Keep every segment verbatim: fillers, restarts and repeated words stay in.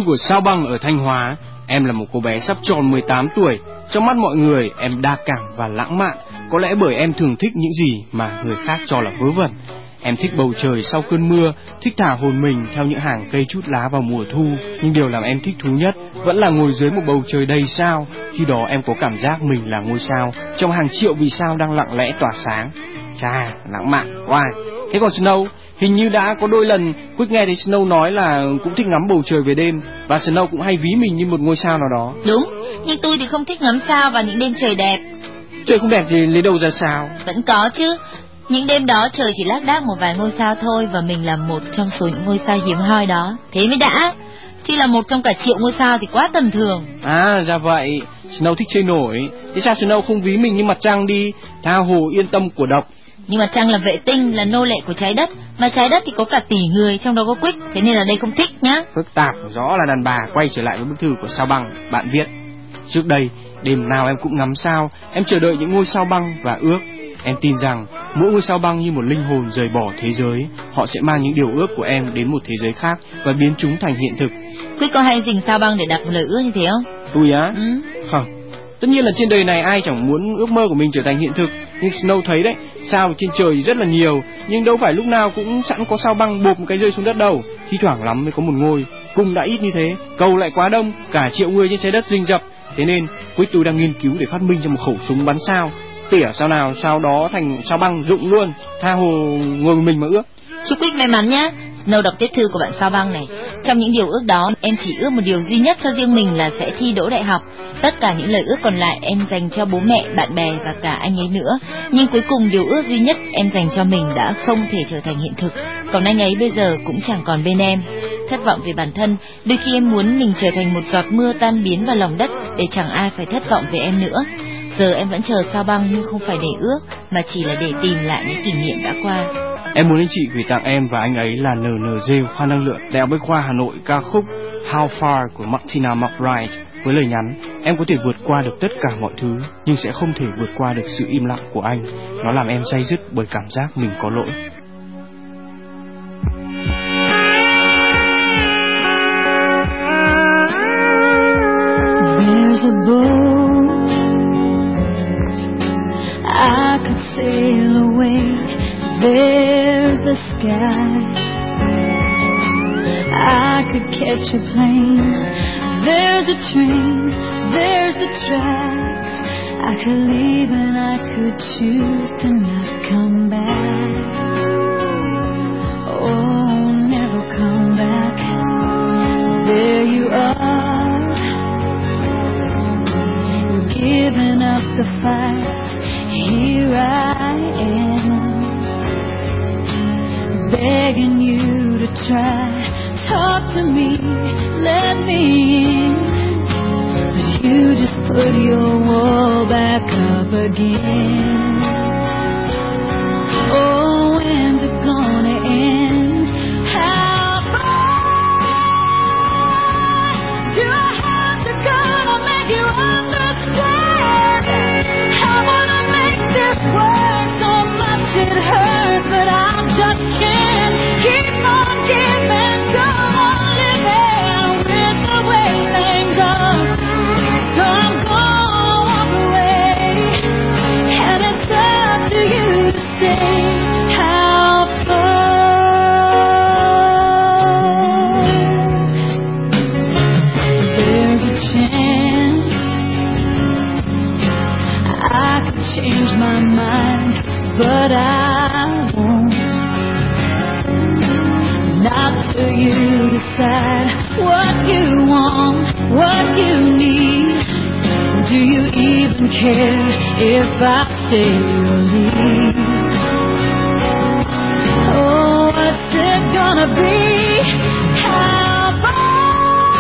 của Sao Băng ở Thanh Hóa. Em là một cô bé sắp tròn mười tám tuổi. Trong mắt mọi người, em đa cảm và lãng mạn. Có lẽ bởi em thường thích những gì mà người khác cho là vớ vẩn. Em thích bầu trời sau cơn mưa, thích thả hồn mình theo những hàng cây trút lá vào mùa thu. Nhưng điều làm em thích thú nhất vẫn là ngồi dưới một bầu trời đầy sao. Khi đó em có cảm giác mình là ngôi sao trong hàng triệu vì sao đang lặng lẽ tỏa sáng. Chà, lãng mạn quá. Thế còn Snow, hình như đã có đôi lần Quick nghe thấy Snow nói là cũng thích ngắm bầu trời về đêm, và Snow cũng hay ví mình như một ngôi sao nào đó. Đúng, nhưng tôi thì không thích ngắm sao vào những đêm trời đẹp. Trời không đẹp thì lấy đâu ra sao? Vẫn có chứ. Những đêm đó trời chỉ lác đác một vài ngôi sao thôi, và mình là một trong số những ngôi sao hiếm hoi đó. Thế mới đã. Chứ là một trong cả triệu ngôi sao thì quá tầm thường. À, ra vậy. Snow thích chơi nổi. Thế sao Snow không ví mình như mặt trăng đi? Tha hồ yên tâm của độc. Nhưng mặt trăng là vệ tinh, là nô lệ của trái đất. Mà trái đất thì có cả tỷ người, trong đó có Quick. Thế nên là đây không thích nhá. Phức tạp, rõ là đàn bà. Quay trở lại với bức thư của Sao Băng. Bạn viết: trước đây, đêm nào em cũng ngắm sao. Em chờ đợi những ngôi sao băng và ước. Em tin rằng mỗi ngôi sao băng như một linh hồn rời bỏ thế giới. Họ sẽ mang những điều ước của em đến một thế giới khác và biến chúng thành hiện thực. Quick có hay dình sao băng để đặt một lời ước như thế không? Tôi á? Ừ. Không. Tất nhiên là trên đời này ai chẳng muốn ước mơ của mình trở thành hiện thực. Nhưng Snow thấy đấy, sao trên trời rất là nhiều, nhưng đâu phải lúc nào cũng sẵn có sao băng bộp một cái rơi xuống đất đâu. Thi thoảng lắm mới có một ngôi. Cung đã ít như thế, cầu lại quá đông, cả triệu người trên trái đất rình rập. Thế nên Quick tôi đang nghiên cứu để phát minh ra một khẩu súng bắn sao. Tỉa sao nào sao đó thành sao băng rụng luôn. Tha hồ ngồi một mình mà ước. Chúc Quick may mắn nhé. Snow đọc tiếp thư của bạn Sao Băng này. Trong những điều ước đó, em chỉ ước một điều duy nhất cho riêng mình là sẽ thi đỗ đại học. Tất cả những lời ước còn lại em dành cho bố mẹ, bạn bè và cả anh ấy nữa. Nhưng cuối cùng điều ước duy nhất em dành cho mình đã không thể trở thành hiện thực. Còn anh ấy bây giờ cũng chẳng còn bên em. Thất vọng về bản thân, đôi khi em muốn mình trở thành một giọt mưa tan biến vào lòng đất để chẳng ai phải thất vọng về em nữa. Giờ em vẫn chờ Sao Băng, nhưng không phải để ước, mà chỉ là để tìm lại những kỷ niệm đã qua. Em muốn anh chị gửi tặng em và anh ấy là en en giê khoa năng lượng, Đại học Bách khoa Hà Nội, ca khúc How Far của Martina McBride, với lời nhắn: em có thể vượt qua được tất cả mọi thứ, nhưng sẽ không thể vượt qua được sự im lặng của anh. Nó làm em day dứt bởi cảm giác mình có lỗi. There's a boat I could sail away. There's the sky. I could catch a plane. There's a train. There's the tracks. I could leave and I could choose to not come back. Oh, never come back. There you are, giving up the fight. Here I am, begging you to try. Talk to me, let me in, but you just put your wall back up again. Oh, when's it gonna end? How far do I have to go to make you understand? I wanna make this work so much it hurts, but I just can't keep on giving, go on living with the way things are. So I'm gonna walk away, and it's up to you to say how far. There's a chance I could change my mind, but I won't. Not till you decide what you want, what you need. Do you even care if I stay or leave? Oh, what's it gonna be? How far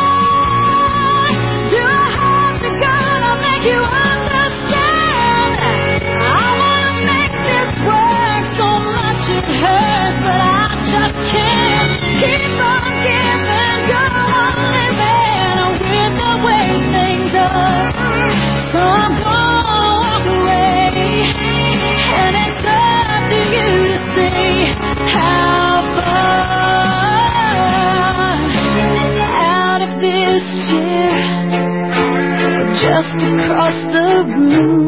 do I have to go to make you understand? I wanna make this work so much it hurts, but I just can't keep on giving, go on living with the way things are. So I'm gonna walk away, and it's up to you to say how far. across the room.